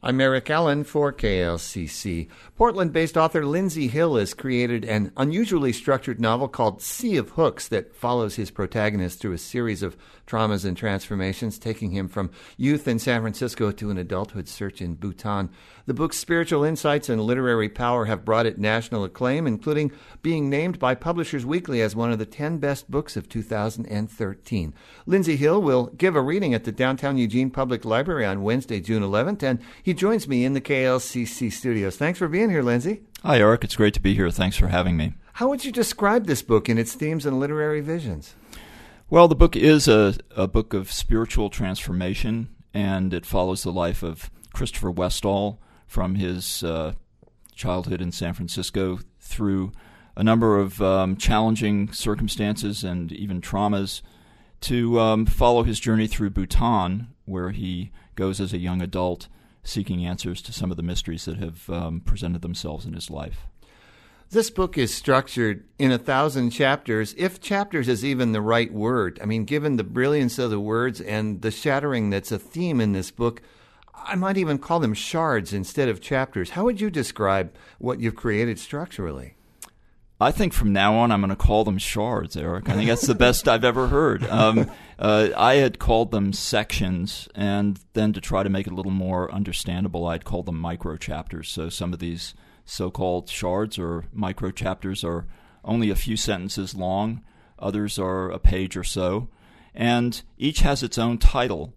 I'm Eric Allen for KLCC. Portland-based author Lindsay Hill has created an unusually structured novel called Sea of Hooks that follows his protagonist through a series of traumas and transformations, taking him from youth in San Francisco to an adulthood search in Bhutan. The book's spiritual insights and literary power have brought it national acclaim, including being named by Publishers Weekly as one of the 10 best books of 2013. Lindsay Hill will give a reading at the Downtown Eugene Public Library on Wednesday, June 11th, and he joins me in the KLCC studios. Thanks for being here, Lindsay. Hi, Eric. It's great to be here. Thanks for having me. How would you describe this book in its themes and literary visions? Well, the book is a book of spiritual transformation, and it follows the life of Christopher Westall from his childhood in San Francisco through a number of challenging circumstances and even traumas to follow his journey through Bhutan, where he goes as a young adult seeking answers to some of the mysteries that have presented themselves in his life. This book is structured in 1,000 chapters, if chapters is even the right word. I mean, given the brilliance of the words and the shattering that's a theme in this book, I might even call them shards instead of chapters. How would you describe what you've created structurally? I think from now on I'm going to call them shards, Eric. I think that's the best I've ever heard. I had called them sections, and then to try to make it a little more understandable, I'd call them micro chapters. So some of these so-called shards or micro chapters are only a few sentences long. Others are a page or so. And each has its own title.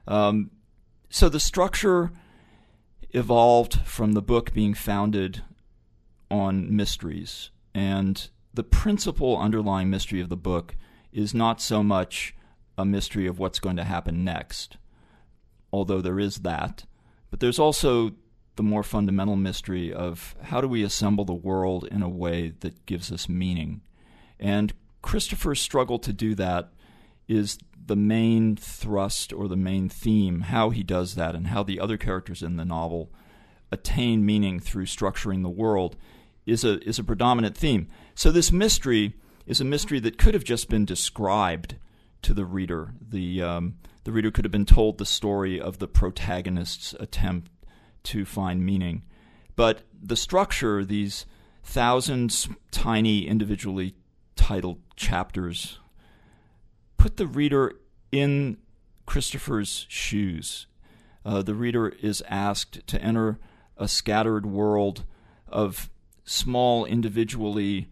So the structure evolved from the book being founded on mysteries. And the principal underlying mystery of the book is not so much a mystery of what's going to happen next, although there is that, but there's also the more fundamental mystery of how do we assemble the world in a way that gives us meaning. And Christopher's struggle to do that is the main thrust or the main theme, how he does that and how the other characters in the novel attain meaning through structuring the world is a predominant theme. So this mystery is a mystery that could have just been described to the reader. The reader could have been told the story of the protagonist's attempt to find meaning. But the structure, these 1,000 tiny individually titled chapters, put the reader in Christopher's shoes. The reader is asked to enter a scattered world of small, individually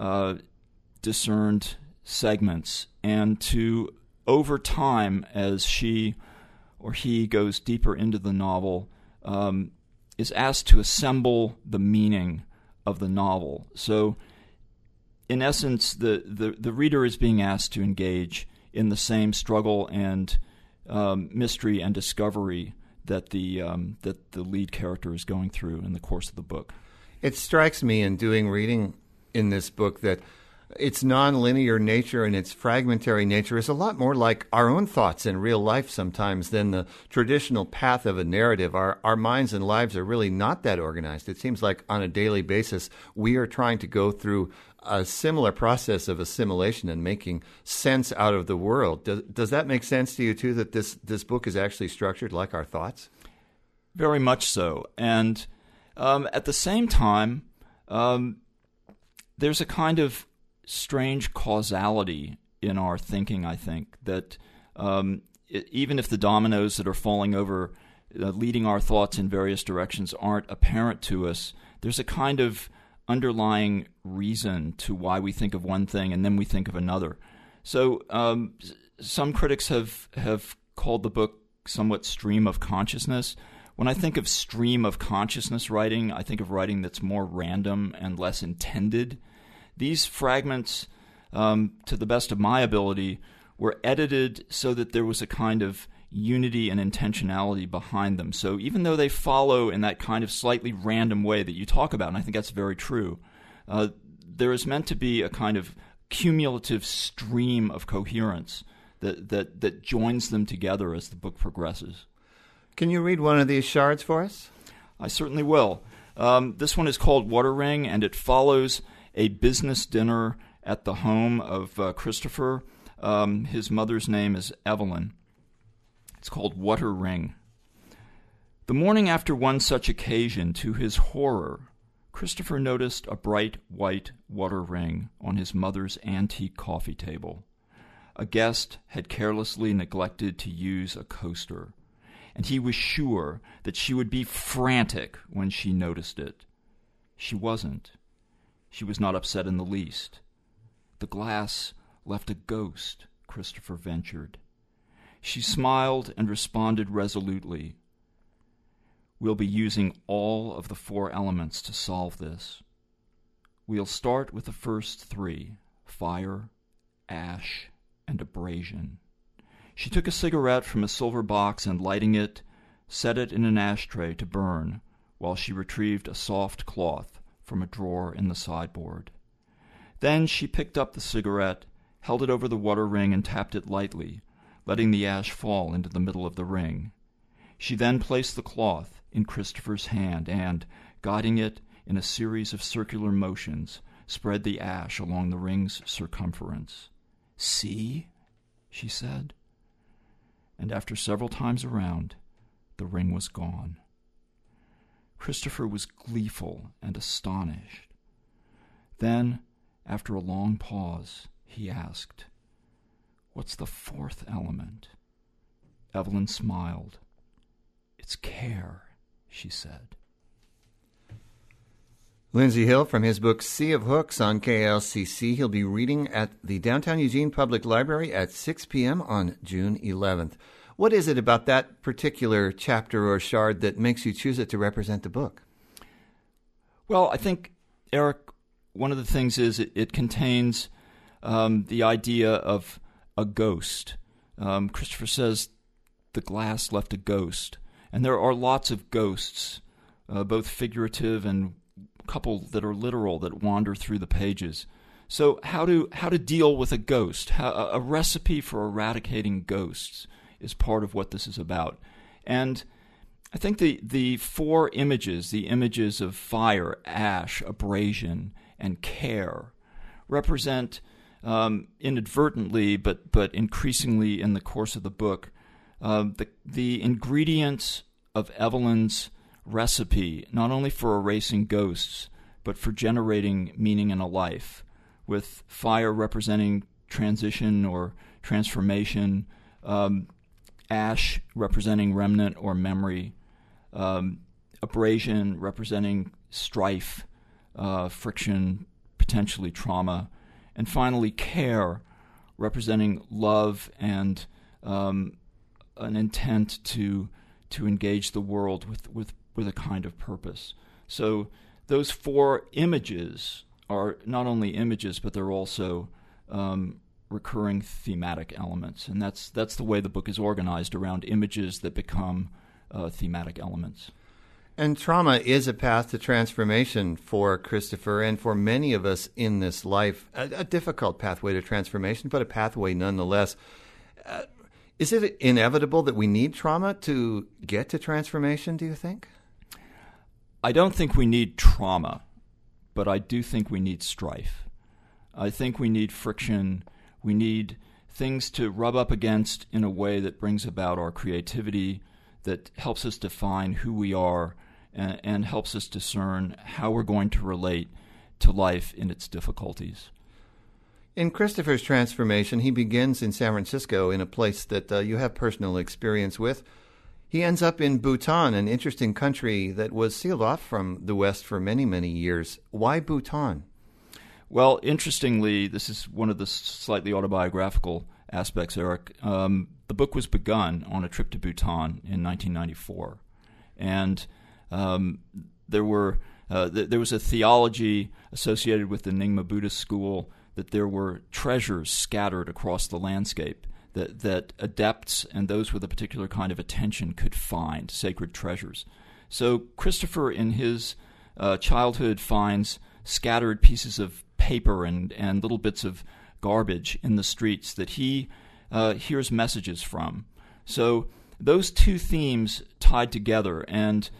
discerned segments, and to, over time, as she or he goes deeper into the novel, is asked to assemble the meaning of the novel. So, in essence, the reader is being asked to engage in the same struggle and mystery and discovery that the lead character is going through in the course of the book. It strikes me in doing reading in this book that its nonlinear nature and its fragmentary nature is a lot more like our own thoughts in real life sometimes than the traditional path of a narrative. Our minds and lives are really not that organized. It seems like on a daily basis we are trying to go through a similar process of assimilation and making sense out of the world. Does that make sense to you too, that this book is actually structured like our thoughts? Very much so. And at the same time, there's a kind of strange causality in our thinking, I think, that even if the dominoes that are falling over, leading our thoughts in various directions aren't apparent to us, there's a kind of underlying reason to why we think of one thing and then we think of another. So some critics have called the book somewhat stream of consciousness. When I think of stream of consciousness writing, I think of writing that's more random and less intended. These fragments, to the best of my ability, were edited so that there was a kind of unity and intentionality behind them. So even though they follow in that kind of slightly random way that you talk about, and I think that's very true, there is meant to be a kind of cumulative stream of coherence that joins them together as the book progresses. Can you read one of these shards for us? I certainly will. This one is called Water Ring, and it follows a business dinner at the home of Christopher. His mother's name is Evelyn. It's called Water Ring. The morning after one such occasion, to his horror, Christopher noticed a bright white water ring on his mother's antique coffee table. A guest had carelessly neglected to use a coaster, and he was sure that she would be frantic when she noticed it. She wasn't. She was not upset in the least. The glass left a ghost, Christopher ventured. She smiled and responded resolutely. We'll be using all of the 4 elements to solve this. We'll start with the first 3, fire, ash, and abrasion. She took a cigarette from a silver box and, lighting it, set it in an ashtray to burn while she retrieved a soft cloth from a drawer in the sideboard. Then she picked up the cigarette, held it over the water ring, and tapped it lightly, letting the ash fall into the middle of the ring. She then placed the cloth in Christopher's hand and, guiding it in a series of circular motions, spread the ash along the ring's circumference. "See?" she said. And after several times around, the ring was gone. Christopher was gleeful and astonished. Then, after a long pause, he asked, "What's the 4th element?" Evelyn smiled. "It's care," she said. Lindsey Hill from his book Sea of Hooks on KLCC. He'll be reading at the Downtown Eugene Public Library at 6 p.m. on June 11th. What is it about that particular chapter or shard that makes you choose it to represent the book? Well, I think, Eric, one of the things is it contains the idea of a ghost. Christopher says the glass left a ghost. And there are lots of ghosts, both figurative and a couple that are literal, that wander through the pages. So how to deal with a ghost, a recipe for eradicating ghosts is part of what this is about. And I think the 4 images, the images of fire, ash, abrasion, and care, represent inadvertently, but increasingly in the course of the book, the ingredients of Evelyn's recipe, not only for erasing ghosts, but for generating meaning in a life, with fire representing transition or transformation, ash representing remnant or memory, abrasion representing strife, friction, potentially trauma, and finally care representing love and an intent to engage the world with a kind of purpose. So those 4 images are not only images, but they're also recurring thematic elements. And that's the way the book is organized, around images that become thematic elements. And trauma is a path to transformation for Christopher and for many of us in this life. A difficult pathway to transformation, but a pathway nonetheless. Is it inevitable that we need trauma to get to transformation, do you think? I don't think we need trauma, but I do think we need strife. I think we need friction. We need things to rub up against in a way that brings about our creativity, that helps us define who we are, and helps us discern how we're going to relate to life in its difficulties. In Christopher's transformation, he begins in San Francisco, in a place that you have personal experience with. He ends up in Bhutan, an interesting country that was sealed off from the West for many, many years. Why Bhutan? Well, interestingly, this is one of the slightly autobiographical aspects, Eric. The book was begun on a trip to Bhutan in 1994. And there was a theology associated with the Nyingma Buddhist school that there were treasures scattered across the landscape that adepts and those with a particular kind of attention could find, sacred treasures. So Christopher, in his childhood, finds scattered pieces of paper and little bits of garbage in the streets that he hears messages from. So those 2 themes tied together, and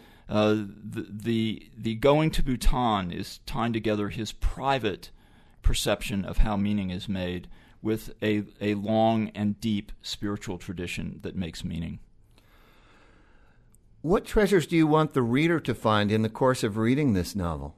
the going to Bhutan is tying together his private perception of how meaning is made with a long and deep spiritual tradition that makes meaning. What treasures do you want the reader to find in the course of reading this novel?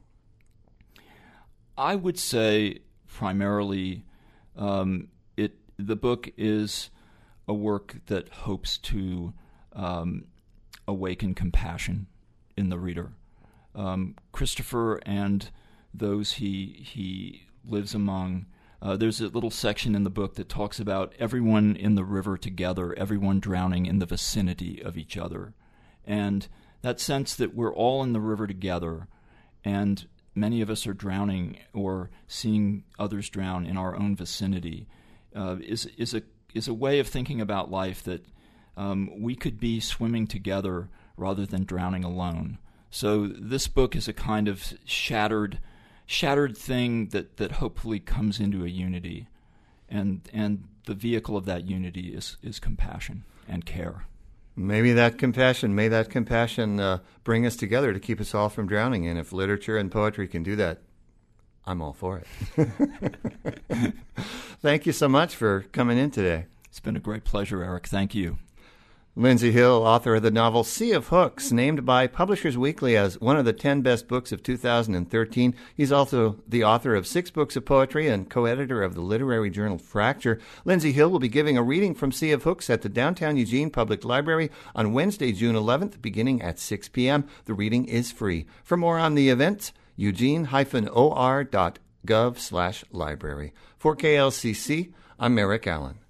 I would say primarily the book is a work that hopes to awaken compassion in the reader. Christopher and those he lives among, there's a little section in the book that talks about everyone in the river together, everyone drowning in the vicinity of each other. And that sense that we're all in the river together, and many of us are drowning or seeing others drown in our own vicinity, is a way of thinking about life that we could be swimming together rather than drowning alone. So this book is a kind of shattered thing that hopefully comes into a unity, and the vehicle of that unity is compassion and care. May that compassion bring us together to keep us all from drowning. And if literature and poetry can do that, I'm all for it. Thank you so much for coming in today. It's been a great pleasure, Eric. Thank you. Lindsay Hill, author of the novel Sea of Hooks, named by Publishers Weekly as one of the 10 best books of 2013. He's also the author of 6 books of poetry and co-editor of the literary journal Fracture. Lindsay Hill will be giving a reading from Sea of Hooks at the Downtown Eugene Public Library on Wednesday, June 11th, beginning at 6 p.m. The reading is free. For more on the event, eugene-or.gov/library. For KLCC, I'm Eric Allen.